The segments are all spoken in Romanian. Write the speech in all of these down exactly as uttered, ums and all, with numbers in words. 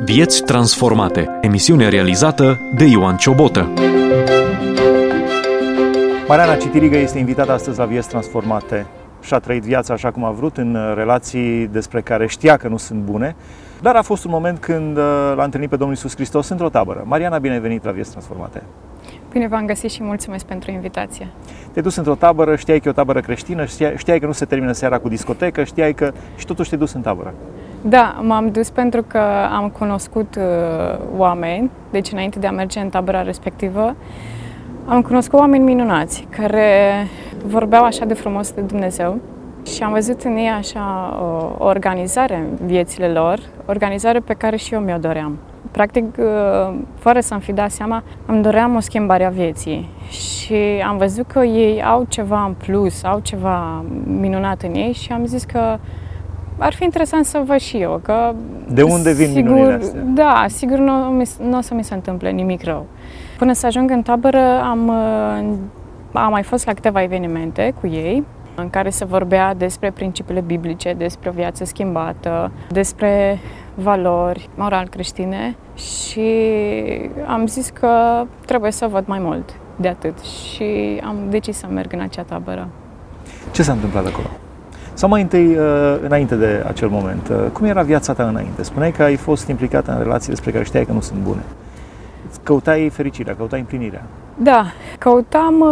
Vieți transformate. Emisiune realizată de Ioan Ciobotă. Mariana Citirigă este invitată astăzi la Vieți transformate. Și-a trăit viața așa cum a vrut, în relații despre care știa că nu sunt bune, dar a fost un moment când l-a întâlnit pe Domnul Iisus Hristos într-o tabără. Mariana, bine ai venit la Vieți transformate. Bine v-am găsit și mulțumesc pentru invitație. Te-ai dus într-o tabără, știai că e o tabără creștină, știai, știai că nu se termină seara cu discotecă, știai că... și totuși te-ai dus în tabără. Da, m-am dus pentru că am cunoscut uh, oameni, deci înainte de a merge în tabăra respectivă, am cunoscut oameni minunați care vorbeau așa de frumos de Dumnezeu și am văzut în ei așa o, o organizare în viețile lor, organizare pe care și eu mi-o doream. Practic, fără să-mi fi dat seama, îmi doream o schimbare a vieții și am văzut că ei au ceva în plus, au ceva minunat în ei și am zis că ar fi interesant să văd și eu, că... De unde vin sigur, minunile astea? Da, sigur nu, nu o să mi se întâmple nimic rău. Până să ajung în tabără am, am mai fost la câteva evenimente cu ei, în care se vorbea despre principiile biblice, despre o viață schimbată, despre valori moral creștine și am zis că trebuie să văd mai mult de atât și am decis să merg în acea tabără. Ce s-a întâmplat acolo? Sau mai întâi, înainte de acel moment, cum era viața ta înainte? Spuneai că ai fost implicată în relații despre care știai că nu sunt bune. Căutai fericirea, căutai împlinirea. Da, căutam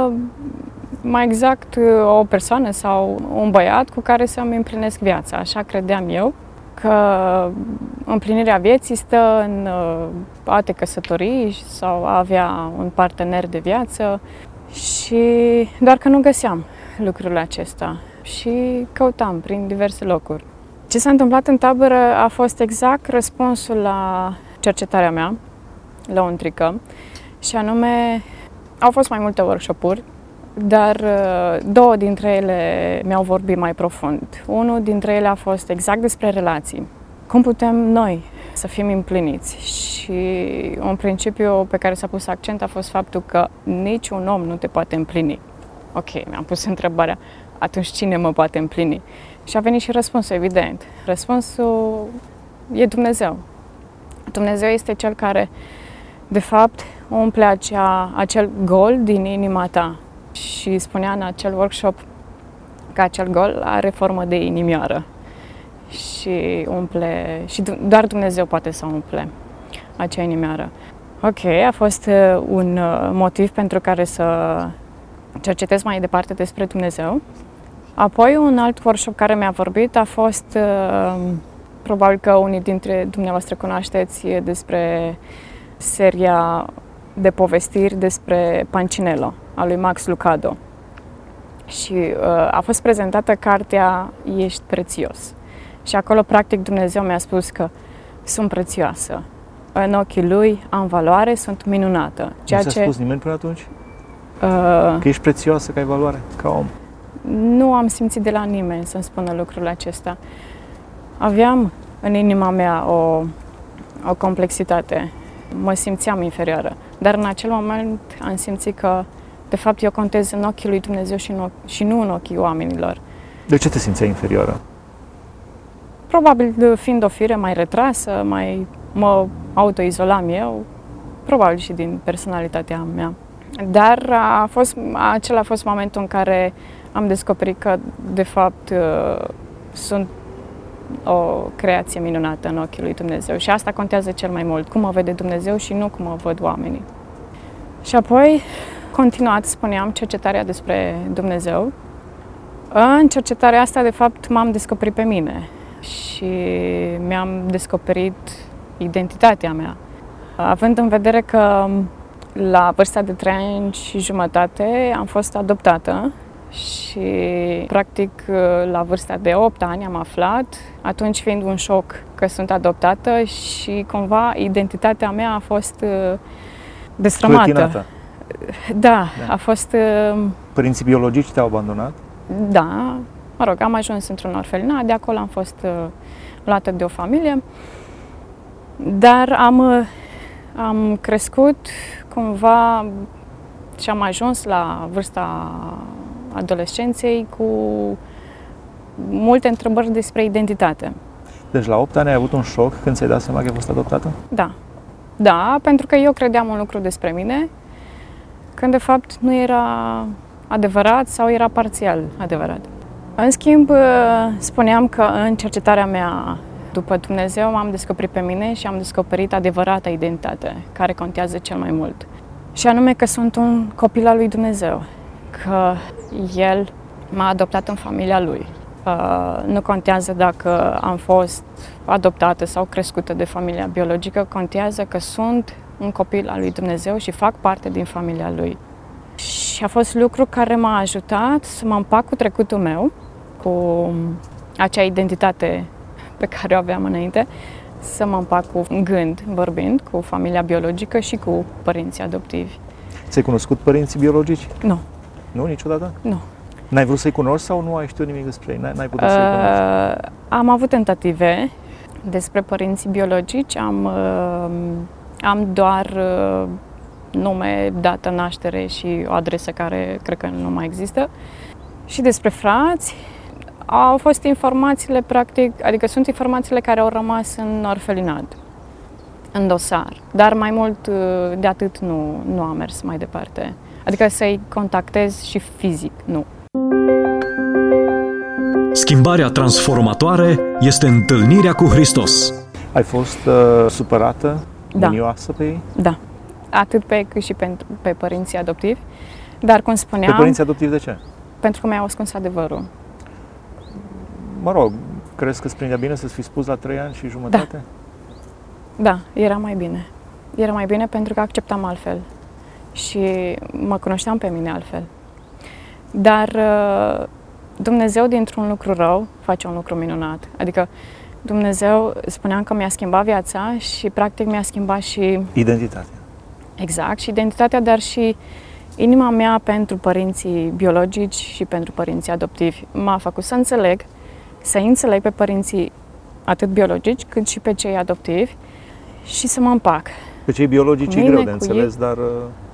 mai exact o persoană sau un băiat cu care să-mi împlinesc viața. Așa credeam eu, că împlinirea vieții stă în a te căsători sau a avea un partener de viață și doar că nu găseam lucrul acesta și căutam prin diverse locuri. Ce s-a întâmplat în tabără a fost exact răspunsul la cercetarea mea, lăuntrică, și anume au fost mai multe workshop-uri, dar două dintre ele mi-au vorbit mai profund. Unul dintre ele a fost exact despre relații. Cum putem noi să fim împliniți? Și un principiu pe care s-a pus accent a fost faptul că niciun om nu te poate împlini. Ok, mi-am pus întrebarea, atunci cine mă poate împlini? Și a venit și răspunsul, evident. Răspunsul e Dumnezeu. Dumnezeu este Cel care, de fapt, umple acea, acel gol din inima ta. Și spunea în acel workshop că acel gol are formă de inimioară și umple, și doar Dumnezeu poate să umple acea inimioară. Ok, a fost un motiv pentru care să cercetez mai departe despre Dumnezeu. Apoi un alt workshop care mi-a vorbit a fost, probabil că unii dintre dumneavoastră cunoașteți, despre seria de povestiri despre Pancinello, a lui Max Lucado. Și uh, a fost prezentată cartea Ești prețios. Și acolo, practic, Dumnezeu mi-a spus că sunt prețioasă. În ochii Lui am valoare, sunt minunată. Ceea nu ți-a ce... spus nimeni până atunci? Uh, că ești prețioasă, că ai valoare, ca om? Nu am simțit de la nimeni să-mi spună lucrul acesta. Aveam în inima mea o, o complexitate. Mă simțeam inferioară. Dar în acel moment am simțit că, de fapt, eu contez în ochii lui Dumnezeu și, în ochi, și nu în ochii oamenilor. De ce te simțeai inferioară? Probabil fiind o fire mai retrasă, mai mă autoizolam eu, probabil și din personalitatea mea. Dar a fost, acela a fost momentul în care am descoperit că, de fapt, sunt o creație minunată în ochii lui Dumnezeu și asta contează cel mai mult, cum mă vede Dumnezeu și nu cum mă văd oamenii. Și apoi, continuat, spuneam, cercetarea despre Dumnezeu. În cercetarea asta, de fapt, m-am descoperit pe mine și mi-am descoperit identitatea mea. Având în vedere că la vârsta de trei ani și jumătate am fost adoptată și, practic, la vârsta de opt ani am aflat, atunci fiind un șoc că sunt adoptată și, cumva, identitatea mea a fost destrămată. Clătinată. Da, da, a fost... Părinții biologici te-au abandonat? Da, mă rog, am ajuns într-un orfelinat, de acolo am fost luată de o familie, dar am, am crescut cumva și am ajuns la vârsta adolescenței cu multe întrebări despre identitate. Deci la opt ani ai avut un șoc când ți-ai dat seama că ai fost adoptată? Da. Da, pentru că eu credeam un lucru despre mine, când de fapt nu era adevărat sau era parțial adevărat. În schimb, spuneam că în cercetarea mea după Dumnezeu m-am descoperit pe mine și am descoperit adevărata identitate, care contează cel mai mult. Și anume că sunt un copil al lui Dumnezeu, că El m-a adoptat în familia Lui. Uh, nu contează dacă am fost adoptată sau crescută de familia biologică, contează că sunt un copil al lui Dumnezeu și fac parte din familia Lui. Și a fost lucru care m-a ajutat să mă împac cu trecutul meu, cu acea identitate pe care o aveam înainte, să mă împac cu gând, vorbind, cu familia biologică și cu părinții adoptivi. Ți-ai cunoscut părinții biologici? Nu. Nu, niciodată? Nu. N-ai vrut să-i cunoști sau nu ai știut nimic despre ei? N-ai, n-ai putut să-i cunoști? Uh, am avut tentative despre părinții biologici, am, uh, am doar uh, nume, dată naștere și o adresă care cred că nu mai există. Și despre frați, au fost informațiile, practic, adică sunt informațiile care au rămas în orfelinat, în dosar, dar mai mult de atât nu, nu am mers mai departe. Adică să-i contactez și fizic, nu. Schimbarea transformatoare este întâlnirea cu Hristos. Ai fost uh, supărată, Da. mânioasă pe ei? Da. Atât pe ei cât și pe, pe părinții adoptivi. Dar, cum spuneam, Pe părinții adoptivi de ce? pentru că mi-au ascuns adevărul. Mă rog, crezi că îți prindea bine să-ți fi spus la trei ani și jumătate? Da, era mai bine. Era mai bine pentru că acceptam altfel și mă cunoșteam pe mine altfel. Dar uh, Dumnezeu dintr-un lucru rău face un lucru minunat. Adică Dumnezeu, spuneam că mi-a schimbat viața și practic mi-a schimbat și... Identitatea. Exact, și identitatea, dar și inima mea pentru părinții biologici și pentru părinții adoptivi. M-a făcut să înțeleg, să înțeleg pe părinții atât biologici cât și pe cei adoptivi și să mă împac. Pe cei biologici e Mine greu de cu înțeles, ei. dar uh,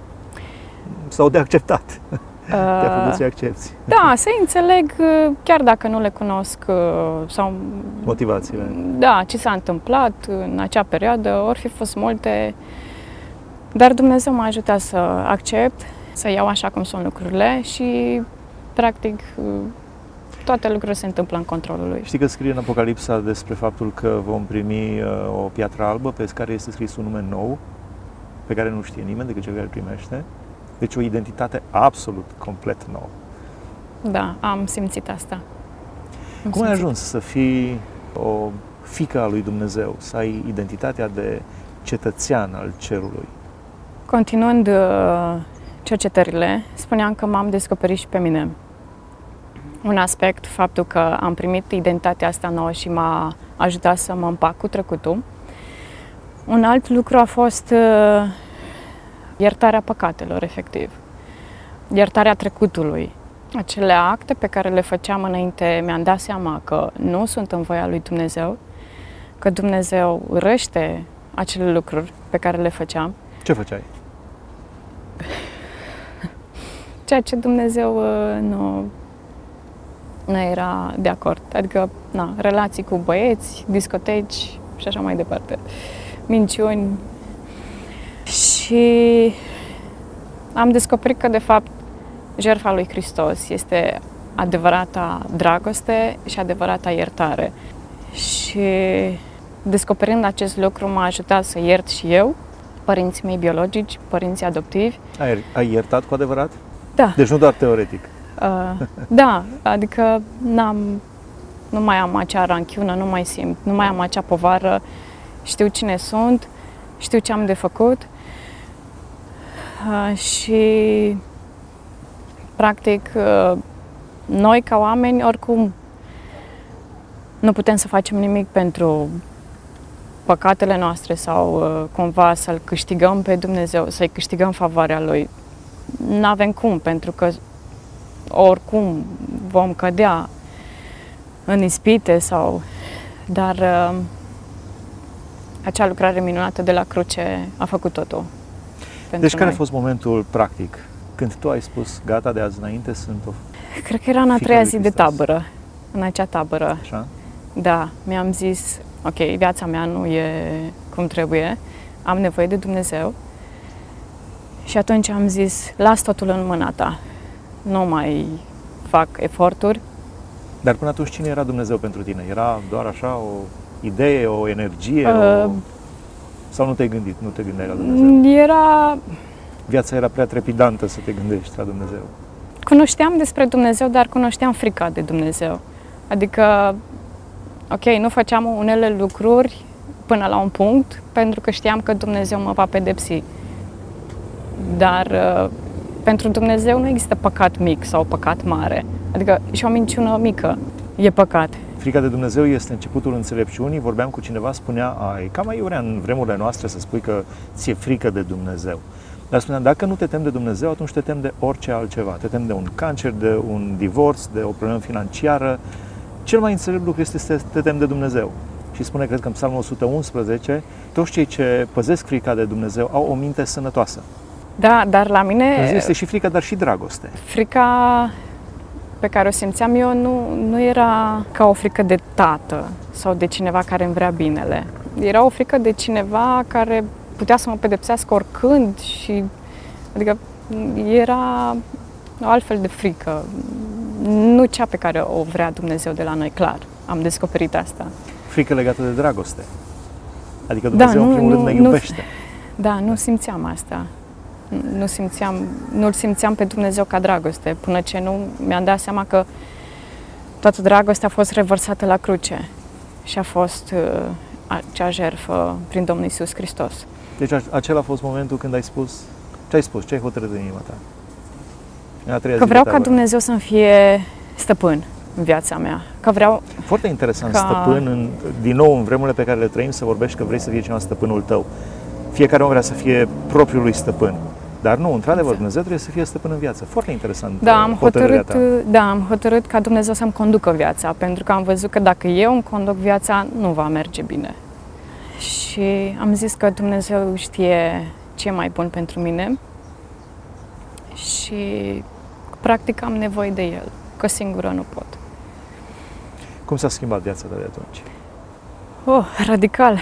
sau de acceptat. Te-a făcut Uh, să-i accepți da, să înțeleg, uh, chiar dacă nu le cunosc uh, sau... motivațiile. Da, ce s-a întâmplat în acea perioadă, ori fi fost multe, dar Dumnezeu m-a ajutat să accept, să iau așa cum sunt lucrurile și, practic, toate lucrurile se întâmplă în controlul Lui. Știi că scrie în Apocalipsa despre faptul că vom primi uh, o piatră albă pe care este scris un nume nou, pe care nu știe nimeni decât cel care îl primește. Deci o identitate absolut, complet nouă. Da, am simțit asta. Am Cum ai simțit. ajuns să fii o fiică a lui Dumnezeu, să ai identitatea de cetățean al cerului? Continuând uh, cercetările, spuneam că m-am descoperit și pe mine. Un aspect, faptul că am primit identitatea asta nouă și m-a ajutat să mă împac cu trecutul. Un alt lucru a fost uh, iertarea păcatelor, efectiv. Iertarea trecutului. Acele acte pe care le făceam înainte, mi-am dat seama că nu sunt în voia lui Dumnezeu, că Dumnezeu urăște acele lucruri pe care le făceam. Ce făceai? Ceea ce Dumnezeu uh, nu, nu era de acord. Adică, na, relații cu băieți, discoteci și așa mai departe. Minciuni. Și am descoperit că, de fapt, jertfa lui Hristos este adevărata dragoste și adevărata iertare. Și descoperind acest lucru m-a ajutat să iert și eu, părinții mei biologici, părinții adoptivi. Ai, ai iertat cu adevărat? Da. Deci nu doar teoretic. Uh, da, adică n-am, nu mai am acea ranchiună, nu mai simt, nu mai am acea povară, știu cine sunt, știu ce am de făcut uh, și practic uh, noi ca oameni oricum nu putem să facem nimic pentru păcatele noastre sau uh, cumva să-L câștigăm pe Dumnezeu, să-i câștigăm favoarea Lui. N-avem cum, pentru că oricum vom cădea în ispite sau... Dar uh, acea lucrare minunată de la cruce a făcut totul pentru Deci care noi. a fost momentul practic când tu ai spus, gata, de azi înainte sunt o Cred că era în a fiica treia lui zi de Hristos. tabără, în acea tabără. Așa? Da, mi-am zis, ok, viața mea nu e cum trebuie, am nevoie de Dumnezeu. Și atunci am zis, las totul în mâna ta, nu mai fac eforturi. Dar până atunci cine era Dumnezeu pentru tine? Era doar așa o idee, o energie? Uh, o... Sau nu te-ai gândit, nu te gândeai la Dumnezeu? Era... Viața era prea trepidantă să te gândești la Dumnezeu. Cunoșteam despre Dumnezeu, dar cunoșteam frica de Dumnezeu. Adică, ok, nu făceam unele lucruri până la un punct, pentru că știam că Dumnezeu mă va pedepsi. Dar uh, pentru Dumnezeu nu există păcat mic sau păcat mare. Adică și o minciună mică e păcat. Frica de Dumnezeu este începutul înțelepciunii. Vorbeam cu cineva, spunea, a, e cam aiurea în vremurile noastre să spui că ți-e frică de Dumnezeu. Dar spunea, dacă nu te temi de Dumnezeu, atunci te temi de orice altceva. Te temi de un cancer, de un divorț, de o problemă financiară. Cel mai înțelept lucru este să te temi de Dumnezeu. Și spune, cred că în Psalmul o sută unsprezece, toți cei ce păzesc frica de Dumnezeu au o minte sănătoasă. Da, dar la mine... Este și frică, dar și dragoste. Frica pe care o simțeam eu nu, nu era ca o frică de tată sau de cineva care îmi vrea binele. Era o frică de cineva care putea să mă pedepsească oricând și... Adică era o altfel de frică. Nu cea pe care o vrea Dumnezeu de la noi, clar. Am descoperit asta. Frică legată de dragoste. Adică Dumnezeu, da, nu, în primul nu, rând, ne iubește. Nu, da, nu simțeam asta. Nu simțeam, nu-L simțeam pe Dumnezeu ca dragoste, până ce nu mi-am dat seama că toată dragostea a fost revărsată la cruce și a fost uh, acea jertfă prin Domnul Iisus Hristos. Deci acela a fost momentul când ai spus, ce ai spus, ce ai hotărât în inima ta? În a treia că zi vreau de ca Dumnezeu să-mi fie stăpân în viața mea. Că vreau Foarte interesant, ca... stăpân, în, din nou, în vremurile pe care le trăim, să vorbești că vrei să fie cineva stăpânul tău. Fiecare om vrea să fie propriul lui stăpân. Dar nu, într-adevăr, exact. Dumnezeu trebuie să fie stăpân în viață. Foarte interesant. Da, am hotărât, ta. da, am hotărât ca Dumnezeu să-mi conducă viața, pentru că am văzut că dacă eu îmi conduc viața, nu va merge bine. Și am zis că Dumnezeu știe ce e mai bun pentru mine și practic am nevoie de El, că singură nu pot. Cum s-a schimbat viața ta de atunci? Oh, radical!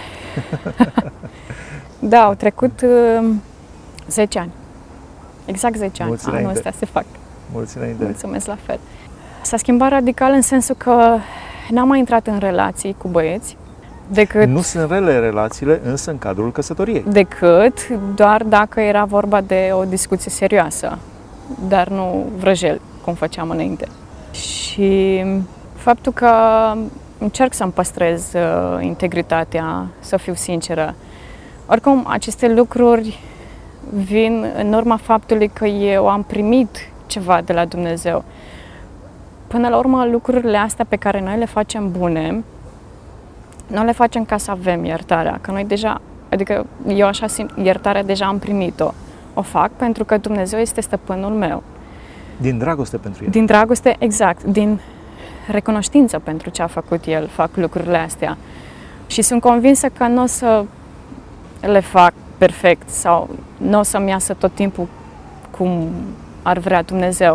Da, au trecut uh, zece ani. Exact zece ani. Mulți Anul înainte. ăsta se fac. Mulți înainte. Mulțumesc la fel. S-a schimbat radical în sensul că n-am mai intrat în relații cu băieți decât... Nu sunt rele relațiile, însă în cadrul căsătoriei. Decât doar dacă era vorba de o discuție serioasă, dar nu vrăjel, cum făceam înainte. Și faptul că încerc să-mi păstrez uh, integritatea, să fiu sinceră. Oricum, aceste lucruri vin în urma faptului că eu am primit ceva de la Dumnezeu. Până la urmă, lucrurile astea pe care noi le facem bune, nu le facem ca să avem iertarea, că noi deja, adică eu așa simt, iertarea deja am primit-o. O fac pentru că Dumnezeu este stăpânul meu. Din dragoste pentru El. Din dragoste, exact, din recunoștință pentru ce a făcut El, fac lucrurile astea. Și sunt convinsă că nu o să le fac perfect sau nu o să-mi iasă tot timpul cum ar vrea Dumnezeu.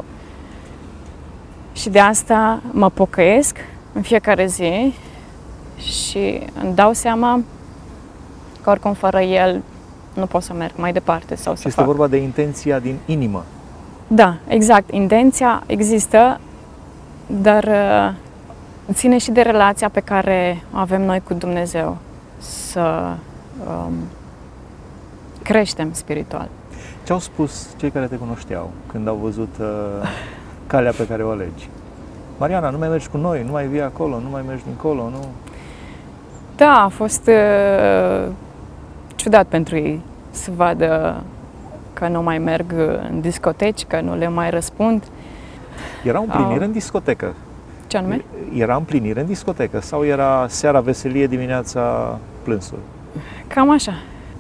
Și de asta mă pocăiesc în fiecare zi și îmi dau seama că oricum fără El nu pot să merg mai departe sau să Și este fac. vorba de intenția din inimă. Da, exact. Intenția există, dar uh, ține și de relația pe care o avem noi cu Dumnezeu. Să um, creștem spiritual. Ce au spus cei care te cunoșteau când au văzut uh, calea pe care o alegi? Mariana, nu mai mergi cu noi, nu mai vii acolo, nu mai mergi dincolo, nu? Da, a fost uh, ciudat pentru ei să vadă că nu mai merg în discoteci, că nu le mai răspund. Era împlinire Au. în discotecă. Ce anume? Era împlinire în discotecă sau era seara veselie, dimineața plânsuri? Cam așa.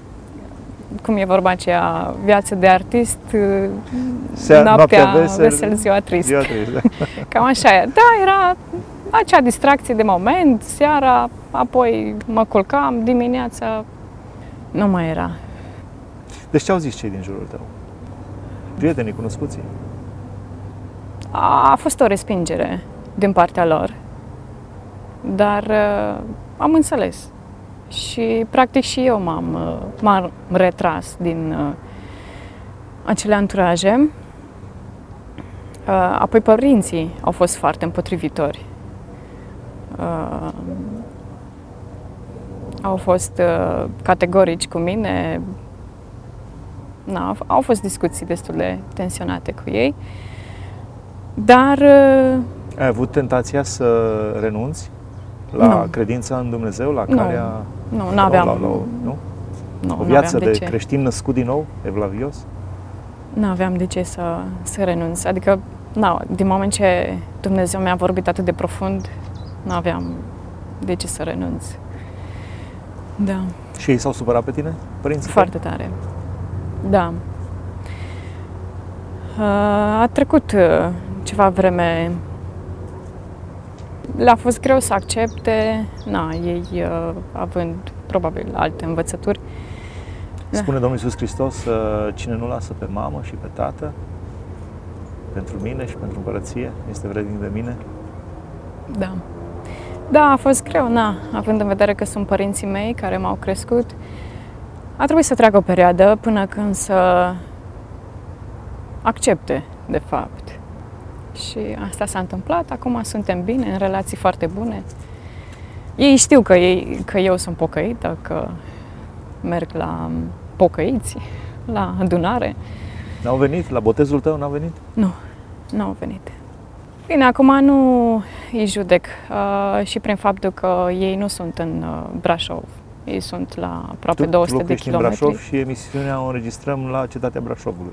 Cum e vorba aceea, viață de artist, Seara, noaptea, noaptea vesel, vesel, ziua trist. Ziua trist, da. Cam așa e. Da, era acea distracție de moment, seara, apoi mă culcam, dimineața nu mai era. Deci ce au zis cei din jurul tău? Prietenii, cunoscuții? A, a fost o respingere din partea lor. dar uh, am înțeles. Și practic și eu m-am, uh, m-am retras din uh, acele anturaje. Uh, apoi părinții au fost foarte împotrivitori. Uh, au fost uh, categorici cu mine. Na, au fost discuții destul de tensionate cu ei. Dar... Uh, Ai avut tentația să renunți la nu. credința în Dumnezeu, la Nu. calea... Nu, n-aveam... La, la, la, nu? Nu, O viață n-aveam de, de ce. creștin născut din nou, evlavios? N-aveam de ce să, să renunț. Adică, na, din moment ce Dumnezeu mi-a vorbit atât de profund, n-aveam de ce să renunț. Da. Și ei s-au supărat pe tine, părinții? Foarte tare. Da. A trecut ceva vreme. Le-a fost greu să accepte, na, ei având probabil alte învățături. Spune Domnul Iisus Hristos, cine nu lasă pe mamă și pe tată, pentru mine și pentru împărăție, este vrednic de mine? Da. Da, a fost greu, na, având în vedere că sunt părinții mei care m-au crescut. A trebuit să treacă o perioadă până când să accepte, de fapt. Și asta s-a întâmplat, acum suntem bine, în relații foarte bune. Ei știu că, ei, că eu sunt pocăită, că merg la pocăiți, la adunare. N-au venit? La botezul tău n-au venit? Nu, n-au venit. Bine, acum nu îi judec uh, și prin faptul că ei nu sunt în uh, Brașov. Ei sunt la aproape tu, două sute de Tu kilometri. în Brașov și emisiunea o înregistrăm la cetatea Brașovului.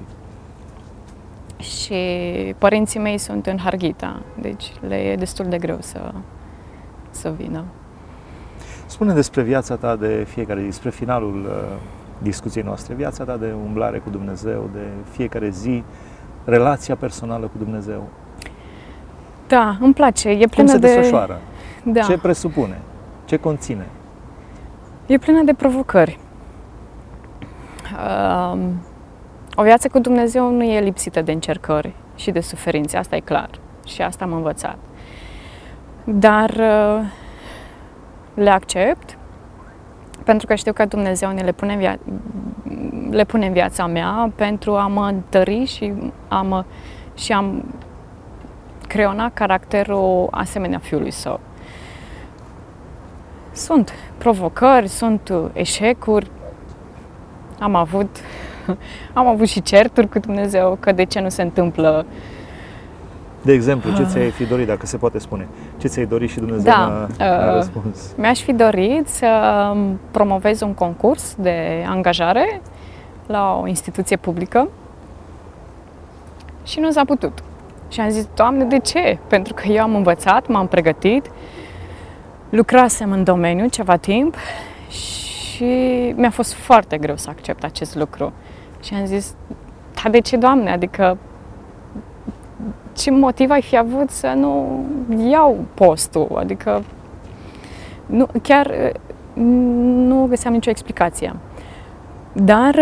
Și părinții mei sunt în Harghita, deci le e destul de greu să, să vină. Spune despre viața ta de fiecare zi, despre finalul uh, discuției noastre, viața ta de umblare cu Dumnezeu, de fiecare zi, relația personală cu Dumnezeu. Da, îmi place. E Cum plină se de... desfășoară? Da. Ce presupune? Ce conține? E plină de provocări. Uh, o viață cu Dumnezeu nu e lipsită de încercări și de suferințe, asta e clar. Și asta am învățat. Dar uh, le accept pentru că știu că Dumnezeu ne le pune în, via- le pune în viața mea pentru a mă întări și a mă și am creona caracterul asemenea Fiului Său. Sunt provocări, sunt eșecuri, am avut, am avut și certuri cu Dumnezeu, că de ce nu se întâmplă. De exemplu, ce ți-ai fi dorit, dacă se poate spune? Ce ți-ai dorit și Dumnezeu Da, n-a, n-a uh, răspuns? Mi-aș fi dorit să promovez un concurs de angajare la o instituție publică și nu s-a putut. Și am zis, Doamne, de ce? Pentru că eu am învățat, m-am pregătit, lucrasem în domeniu ceva timp și mi-a fost foarte greu să accept acest lucru. Și am zis, dar de ce, Doamne? Adică, ce motiv ai fi avut să nu iau postul? Adică, nu, chiar nu găseam nicio explicație. Dar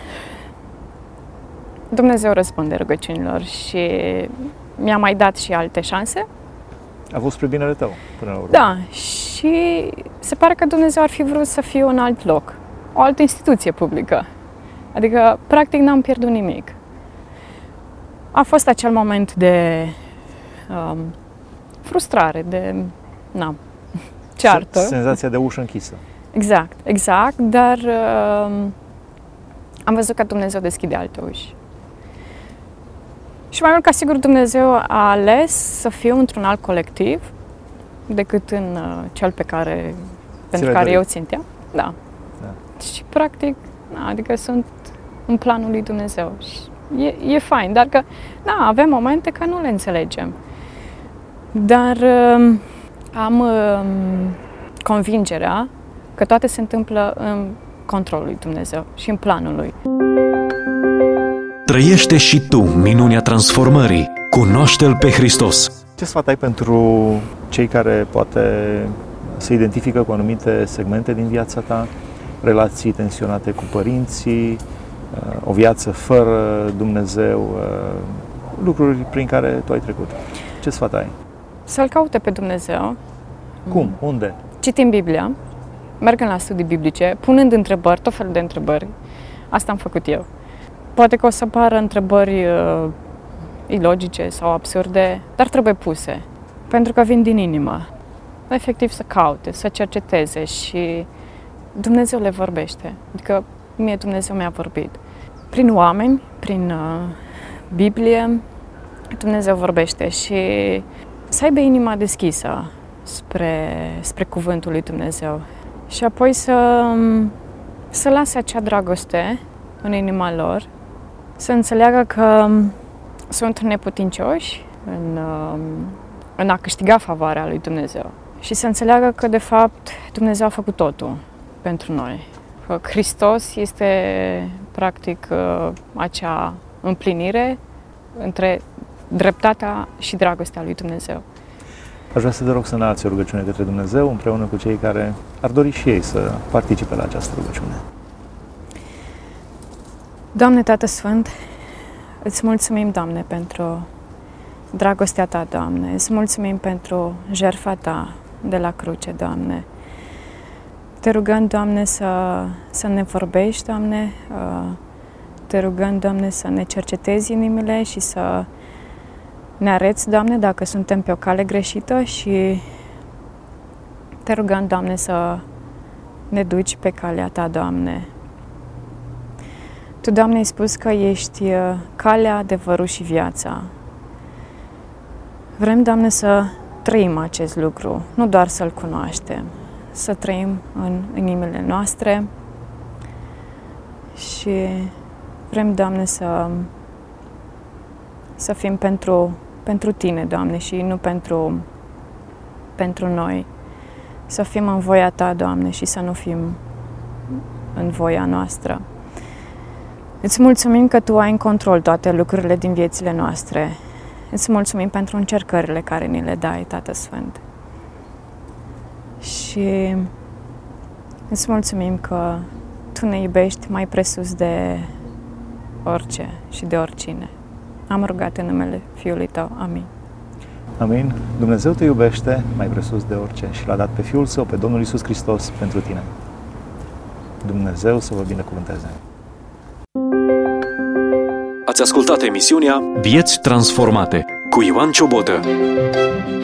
Dumnezeu răspunde rugăciunilor și mi-a mai dat și alte șanse. A fost spre binele tău, până la urmă. Da, și se pare că Dumnezeu ar fi vrut să fiu în alt loc, o altă instituție publică. Adică, practic, n-am pierdut nimic. A fost acel moment de um, frustrare, de, na, ceartă. Senzația de ușă închisă. Exact, exact, dar um, am văzut că Dumnezeu deschide alte uși. Și mai mult ca sigur Dumnezeu a ales să fiu într-un alt colectiv decât în uh, cel pe care, pentru care dorit. eu ținteam. Da. Da. Și practic, na, adică sunt în planul lui Dumnezeu. Și e, e fain, dar că, da, avem momente că nu le înțelegem. Dar uh, am uh, convingerea că toate se întâmplă în controlul lui Dumnezeu și în planul lui. Trăiește și tu minunea transformării. Cunoaște-L pe Hristos. Ce sfat ai pentru cei care poate se identifică cu anumite segmente din viața ta, relații tensionate cu părinții, o viață fără Dumnezeu, lucruri prin care tu ai trecut? Ce sfat ai? Să-L caute pe Dumnezeu Cum? Unde? Citind Biblia, mergând la studii biblice, punând întrebări, tot felul de întrebări. Asta am făcut eu. Poate că o să pară întrebări uh, ilogice sau absurde, dar trebuie puse. Pentru că vin din inimă. Efectiv să caute, să cerceteze și Dumnezeu le vorbește. Adică mie Dumnezeu mi-a vorbit. Prin oameni, prin uh, Biblie, Dumnezeu vorbește și să aibă inima deschisă spre, spre cuvântul lui Dumnezeu. Și apoi să, să lase acea dragoste în inima lor, să înțeleagă că sunt neputincioși în, în a câștiga favoarea lui Dumnezeu. Și să înțeleagă că, de fapt, Dumnezeu a făcut totul pentru noi. Că Hristos este, practic, acea împlinire între dreptatea și dragostea lui Dumnezeu. Aș vrea să te rog să înalți o rugăciune către Dumnezeu împreună cu cei care ar dori și ei să participe la această rugăciune. Doamne Tată Sfânt, îți mulțumim, Doamne, pentru dragostea Ta, Doamne. Îți mulțumim pentru jertfa Ta de la cruce, Doamne. Te rugăm, Doamne, să, să ne vorbești, Doamne. Te rugăm, Doamne, să ne cercetezi inimile și să ne arăți, Doamne, dacă suntem pe o cale greșită și te rugăm, Doamne, să ne duci pe calea Ta, Doamne. Tu, Doamne, ai spus că ești calea, adevărul și viața. Vrem, Doamne, să trăim acest lucru, nu doar să-L cunoaștem, să trăim în inimile noastre și vrem, Doamne, să, să fim pentru, pentru Tine, Doamne, și nu pentru, pentru noi. Să fim în voia Ta, Doamne, și să nu fim în voia noastră. Îți mulțumim că Tu ai în control toate lucrurile din viețile noastre. Îți mulțumim pentru încercările care ni le dai, Tată Sfânt. Și îți mulțumim că Tu ne iubești mai presus de orice și de oricine. Am rugat în numele Fiului Tău. Amin. Amin. Dumnezeu te iubește mai presus de orice și L-a dat pe Fiul Său, pe Domnul Iisus Hristos, pentru tine. Dumnezeu să vă binecuvânteze. Ați ascultat emisiunea Vieți transformate cu Ioan Ciobotă.